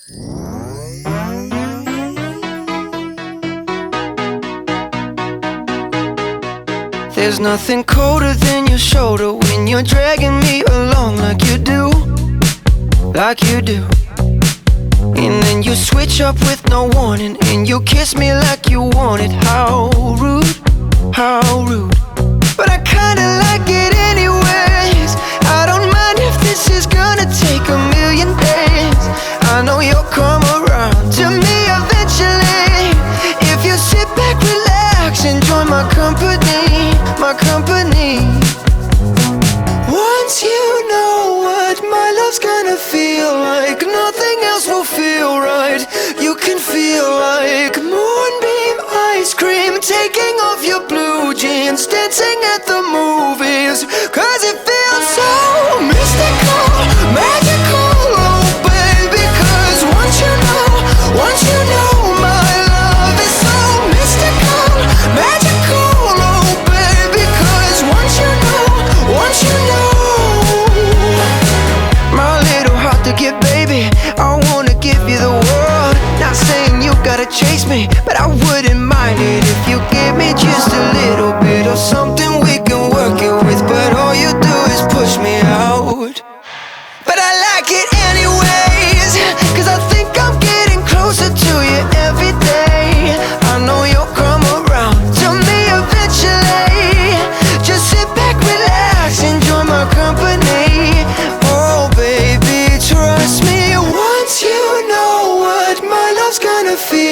There's nothing colder than your shoulder when you're dragging me along like you do, like you do. And then you switch up with no warning, and you kiss me like you want it. How rude, how rude. But I kinda like it anyways. I don't mind if this is gonna take a million days. I know you'll come around to me eventually. If you sit back, relax, enjoy my company, my company. Once you know what my love's gonna feel like, nothing else will feel right. You can feel like moonbeam ice cream, taking off your blue jeans, dancing at the movies. Cause it feels so mystical, magical, oh baby. Cause once you know my love is so mystical, magical, oh baby. Cause once you know my little heart to get, baby, I wanna give you the world. Not saying you gotta chase me, but I wouldn't mind it if you give me just a little bit of something we can work it with. But all you do is push me out. But I like it anyways, cause I think I'm getting closer to you every day. I know you'll come around to me eventually. Just sit back, relax, enjoy my company. Oh baby, trust me. Once you know what my love's gonna feel